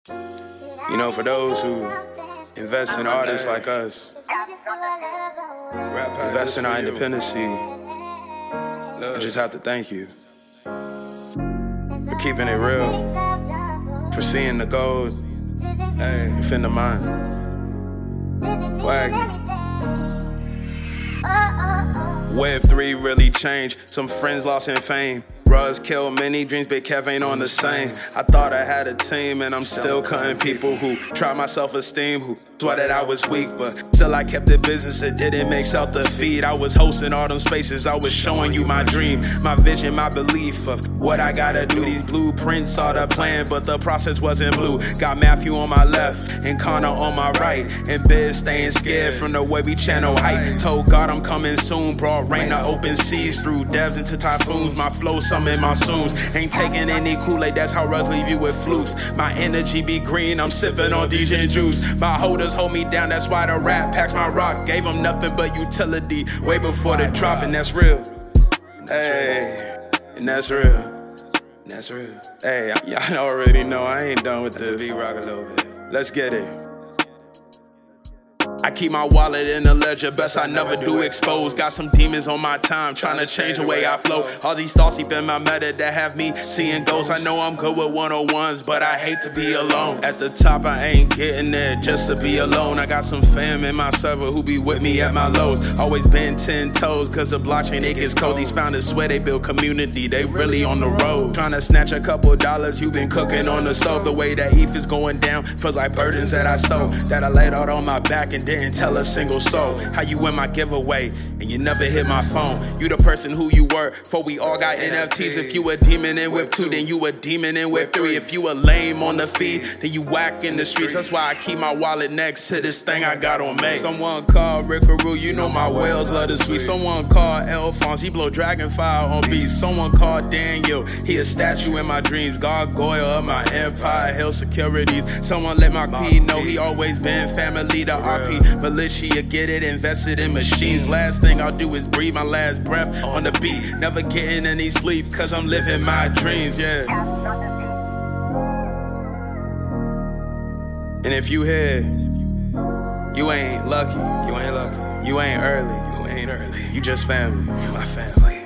You know, for those who invest in artists like us, invest in our independency, I just have to thank you for keeping it real, for seeing the gold within the mind. Wag. Web 3 really changed, some friends lost in fame. Russ killed many dreams, Big Kev ain't on the same. I thought I had a team and I'm still cutting people who try my self-esteem, who thought that I was weak, but still I kept it business, it didn't make self defeat. I was hosting all them spaces, I was showing you my dream, my vision, my belief of what I gotta do. These blueprints are the plan, but the process wasn't blue. Got Matthew on my left and Connor on my right, and Biz staying scared from the way we channel height. Told God I'm coming soon, brought rain to open seas, through devs into typhoons. My flow summon monsoons, ain't taking any Kool-Aid, that's how Russ leave you with flukes. My energy be green, I'm sipping on DJ juice. My holders hold me down, that's why the rap packs my rock. Gave them nothing but utility way before the drop, and that's real. Hey, and that's real. That's real. Hey, y'all already know I ain't done with this. Beat rock a little bit. Let's get it. I keep my wallet in the ledger, best I never do expose. Got some demons on my time, trying to change the way I flow. All these thoughts deep in my meta that have me seeing ghosts. I know I'm good with one-on-ones, but I hate to be alone. At the top, I ain't getting there just to be alone. I got some fam in my server who be with me at my lows. Always been 10 toes, cause the blockchain, it gets cold. These founders swear they build community, they really on the road. Trying to snatch a couple dollars, you been cooking on the stove. The way that ETH is going down, feels like burdens that I stole, that I laid out on my back and didn't tell a single soul. How you win my giveaway and you never hit my phone. You the person who you were before we all got NFTs. If you a demon in Whip 2, then you a demon in Whip 3. If you a lame on the feed, then you whack in the streets. That's why I keep my wallet next to this thing I got on me. Someone call Rickaroo, you know my whales love the sweet. Someone call Alphonse, he blow Dragonfire on beats. Someone call Daniel, he a statue in my dreams. Gargoyle of my empire, hell securities. Someone let my P know he always been family. The RP militia, get it invested in machines. Last thing I'll do is breathe my last breath on the beat. Never getting any sleep, cause I'm living my dreams, yeah. And if you here, you ain't lucky, you ain't lucky, you ain't early, you ain't early, you just family, you my family.